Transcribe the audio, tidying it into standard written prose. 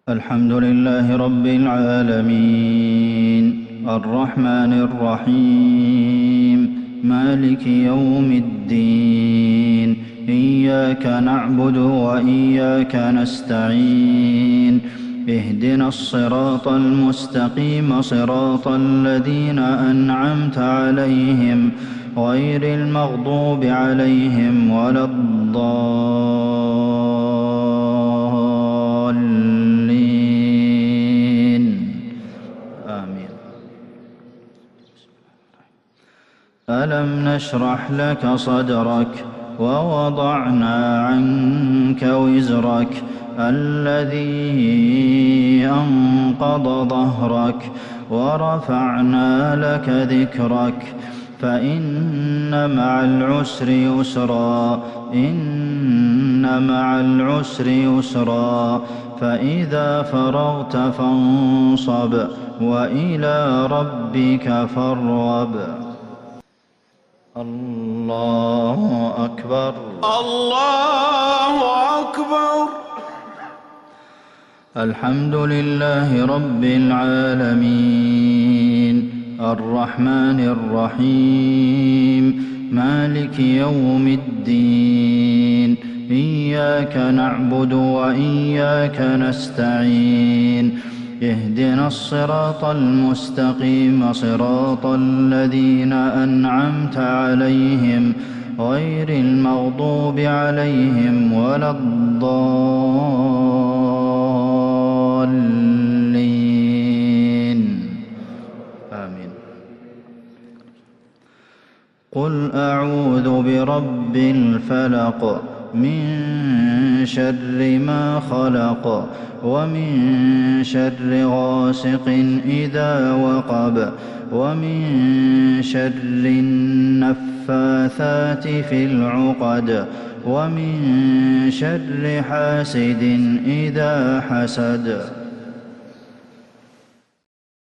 الحمد لله رب العالمين الرحمن الرحيم مالك يوم الدين إياك نعبد وإياك نستعين اهدنا الصراط المستقيم صراط الذين أنعمت عليهم غير المغضوب عليهم ولا الضالين آمين. ألم نشرح لك صدرك ووضعنا عنك وزرك الذي أنقض ظهرك ورفعنا لك ذكرك فإن مع العسر يسرا إن مع العسر يسرا فإذا فرغت فانصب وإلى ربك فارغب. الله أكبر الله أكبر. الحمد لله رب العالمين الرحمن الرحيم مالك يوم الدين إياك نعبد وإياك نستعين اهدنا الصراط المستقيم صراط الذين أنعمت عليهم غير المغضوب عليهم ولا الضالين آمين. قل أعوذ برب الفلق من شر ما خلق ومن شر غاسق إذا وقب ومن شر النفاثات في العقد ومن شر حاسد إذا حسد.